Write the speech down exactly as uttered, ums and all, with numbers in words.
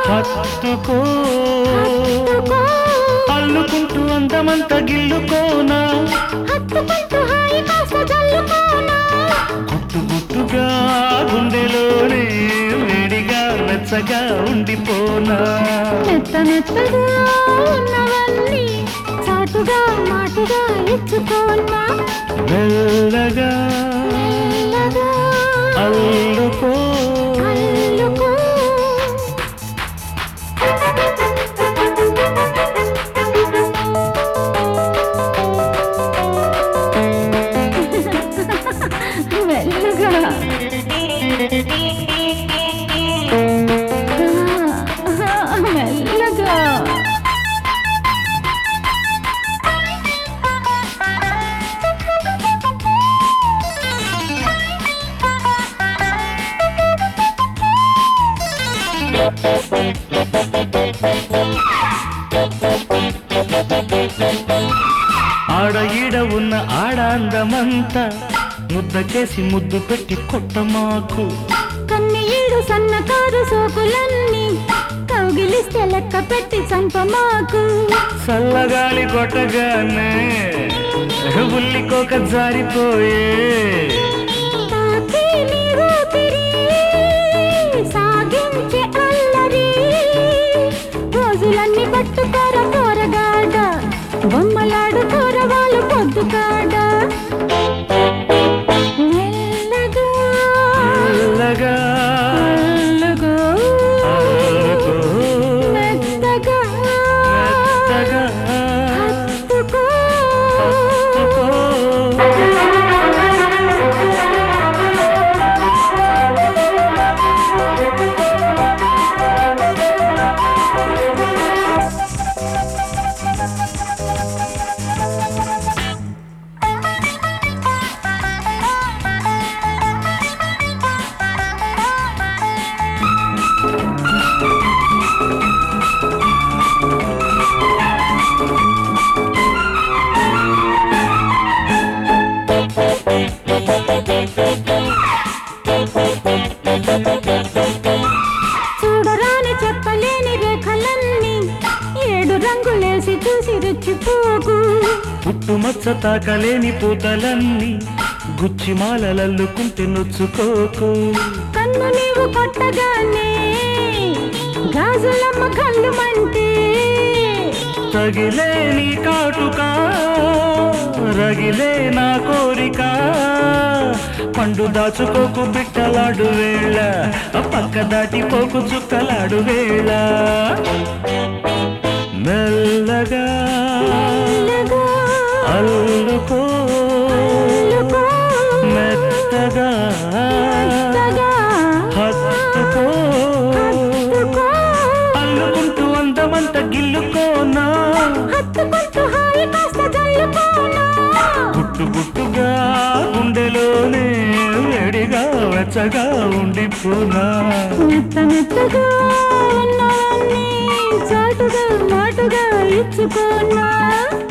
హత్తుకో అల్లుకుంటూ అందమంత గిల్లుకోనా గుట్టు గుట్టుగా గుండెలోనే వేడిగా వెచ్చగా ఉండిపోనా మెత్త మెత్తగా ఉన్నవన్నీ చాటుగా మాటుగా ఇచ్చుకోనా మెల్లగా అల్లుకో అల్లుకో మెల్లగా మెల్లగా ఆడ ఈడ ఉన్న ఆడ అందమంతా ముద్దకేసి ముద్దు పెట్టి కొట్టమాకు కన్ని ఈడు సన్నకారు సోకులన్నీ కౌగిలిస్తే లెక్క పెట్టి చంపమాకు చల్లగాలి కొట్టగానే ఉల్లికోక జారిపోయే తాకి నీ ఊపిరి సాగించే అల్లరి రోజులన్నీ పట్టుకోర పోరగాడ బొమ్మలాడు కూరవాళ్ళు పొద్దు కాడ మెల్లగా మెల్లగా మెల్లగా అల్లుకో మెత్తగా మెత్తగా హత్తుకో హత్తుకో చూడరాని చెప్పలేని రేఖలన్నీ ఏడు రంగులేసి చూసి రెచ్చిపోకు పుట్టుమచ్చ తాకలేని పూతలన్నీ గుచ్చిమాలల్లుకుంటే నొచ్చుకోకు కన్ను నీవు కొట్టగానే గాజులమ్మ కళ్ళు మంటే తగిలే నీ కాటుక రగిలే నా కోరిక పండు దాచుకోకు బిట్టలాడు వేళ పక్క దాటిపోకు చుక్కలాడు వేళ మెల్లగా మెల్లగా అల్లుకో అల్లుకో మెత్తగా మెత్తగా హత్తుకో హత్తుకో అల్లుకుంటూ అందమంత గిల్లుకోనా హత్తుకుంటూ హాయి కాస్త జల్లుకోనా గుట్టు గుట్టుగా గుండెలోనే వేడిగా వెచ్చగా ఉండిపోనా మెత్త మెత్తగా ఉన్నవన్నీ చాటుగా మాటుగా ఇచ్చుకోనా